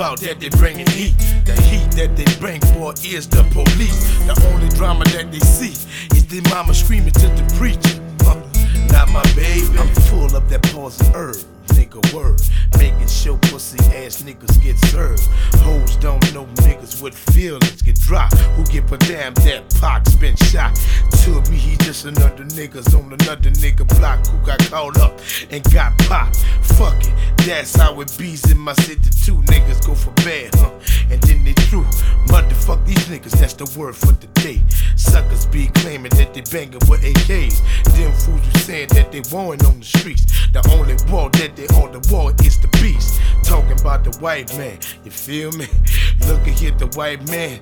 about that they bringin' heat. The heat that they bring for is the police. The only drama that they see is their mama screaming to the preacher. Not my baby. I'm full of that poison herb, nigga word. Making sure pussy ass niggas get served. Hoes don't know niggas with feelings get dry. Who give a damn that Pac's been shot? To me, he just another niggas on another nigga block who got caught up and got popped. Fuck it, that's how it bees in my city. Two niggas go for bad, and then they through. Motherfuck these niggas, that's the word for the day. Suckers be claiming that they bangin' with AKs. Them fools you saying that they warring on the streets. The only wall that they on the wall is the beast. Talking about the white man, you feel me? Look at here, the white man